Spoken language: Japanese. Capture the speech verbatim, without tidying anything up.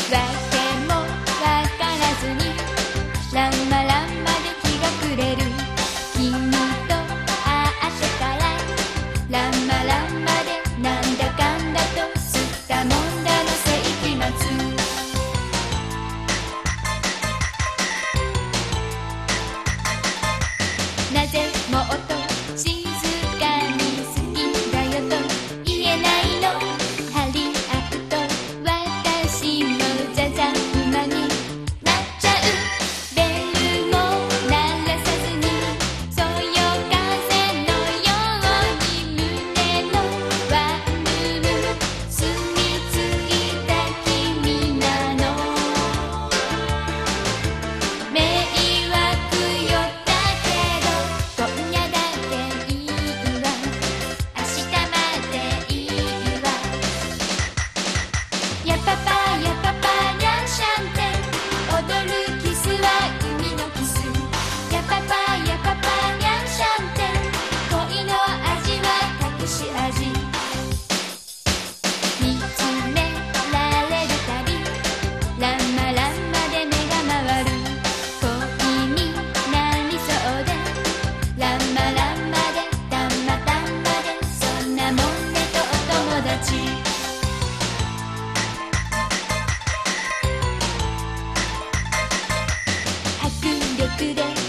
けもわからずにランマランマで日が暮れる。君と会ってからランマランマでなんだかんだとすったもんだの世紀末。なぜもっと静かに好きだよと言えないの。張り合うと私もザザ馬になっちゃう。ベルも鳴らさずにそよ風のように胸のワンルーム住み着いた君なの。迷惑よだけど今夜だけいいわ。明日までいいわ。やパパやパパニャンシャンテ踊るキスは海のキス。やパパやパパニャンシャンテ恋の味は隠し味。見つめられるたびランマランマで目が回る。恋になりそうでランマランマでたまたまでそんなもんねとお友達。迫力で